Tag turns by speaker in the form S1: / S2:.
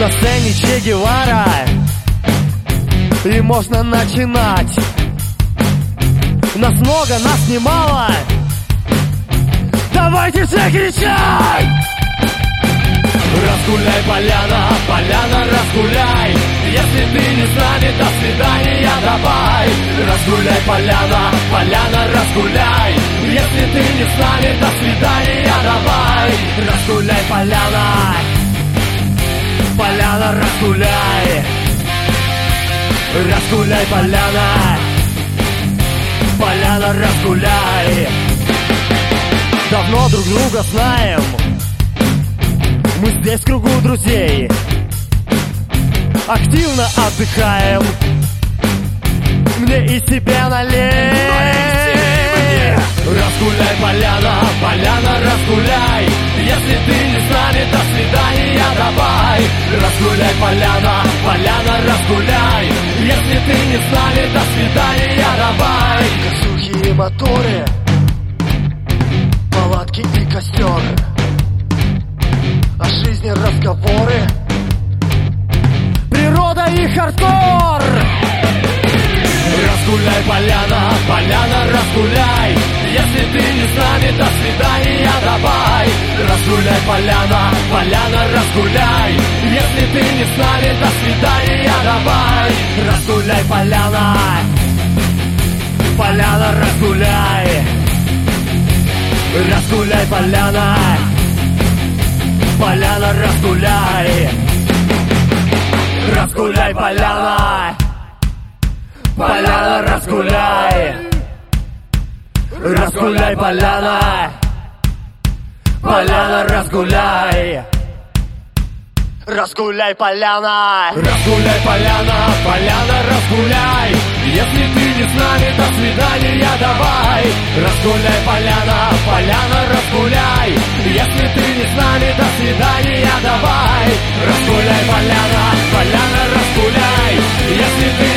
S1: На сцене Че Гевара, и можно начинать. Нас много, нас немало, давайте все кричать! Разгуляй, поляна, поляна, разгуляй. Если ты не с нами, до свидания, давай. Разгуляй, поляна, поляна, разгуляй. Если ты не с нами, до свидания, давай. Разгуляй, поляна, поляна, разгуляй. Разгуляй, поляна, поляна, разгуляй. Давно друг друга знаем, мы здесь в кругу друзей, активно отдыхаем. Мне и себе налей. Разгуляй, поляна, поляна, разгуляй. Если ты не с нами, до свидания, давай. Разгуляй, поляна, поляна, разгуляй. Если ты не с нами, до свидания, давай. Косухи и моторы, палатки и костер, о жизни разговоры, природа и хардкор. Разгуляй, поляна, поляна, разгуляй. Если ты не с нами, до свидания, давай. Разгуляй, поляна, поляна, разгуляй. Если ты не с нами, до свидания, давай. Разгуляй, поляна, поляна, разгуляй. Разгуляй, поляна, поляна, разгуляй. Разгуляй, поляна, поляна, разгуляй. Разгуляй, поляна, поляна, разгуляй. Разгуляй, поляна, разгуляй, поляна, поляна, разгуляй. Если ты не с нами, до свидания, давай. Разгуляй, поляна, поляна, разгуляй. Если ты не с нами, до свидания, давай. Разгуляй, поляна, поляна, разгуляй. Если ты